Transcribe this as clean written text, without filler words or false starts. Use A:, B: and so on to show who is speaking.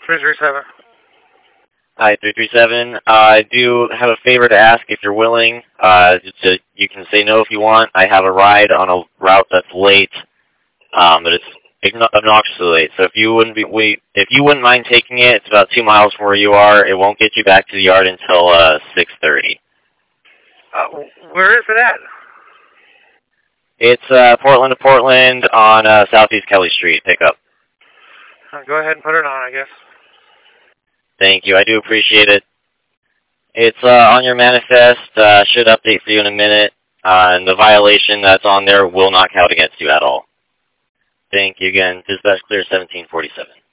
A: 337.
B: Hi, 337. I do have a favor to ask if you're willing. You can say no if you want. I have a ride on a route that's late, but it's obnoxiously late. So if you wouldn't mind taking it, it's about 2 miles from where you are. It won't get you back to the yard until 6:30.
A: Where is it at?
B: It's Portland to Portland on Southeast Kelly Street pickup.
A: Go ahead and put it on, I guess.
B: Thank you. I do appreciate it. It's on your manifest. Should update for you in a minute. And the violation that's on there will not count against you at all. Thank you again. Dispatch clear 1747.